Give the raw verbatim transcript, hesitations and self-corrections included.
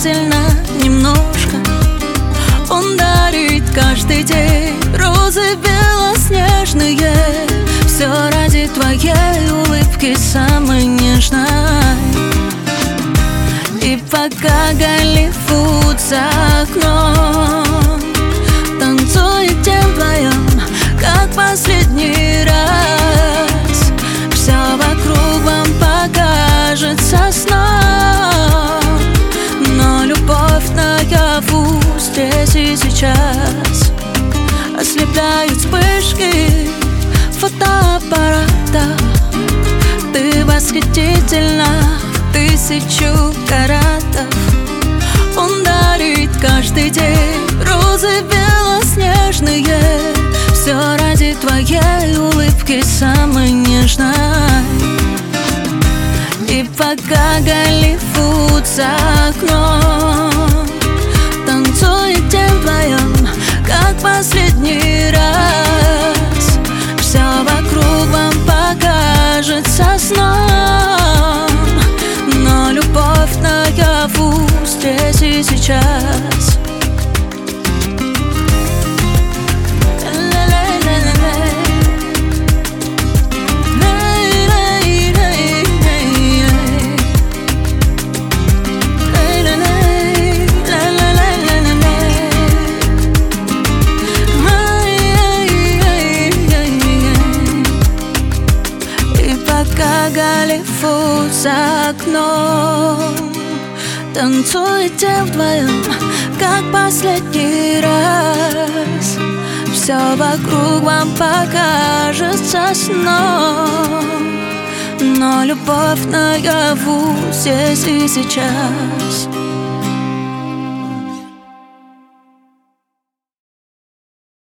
восхитительно немножко. Он дарит каждый день розы белоснежные. Все ради твоей улыбки самой нежной. И пока Голливуд за окном танцует тем вдвоем, как последний раз, все вокруг вам покажется сном. Но любовь наяву здесь и сейчас ослепляют вспышки фотоаппарата. Ты восхитительна в тысячу каратов. Он дарит каждый день розы белоснежные. Все ради твоей улыбки самой нежной. И пока Голливуд за окном танцует тем вдвоем, как последний раз, все вокруг вам покажется сном. Но любовь наяву здесь и сейчас. Голливуд за окном танцует тем вдвоем, как последний раз. Все вокруг вам покажется сном. Но любовь наяву здесь и сейчас.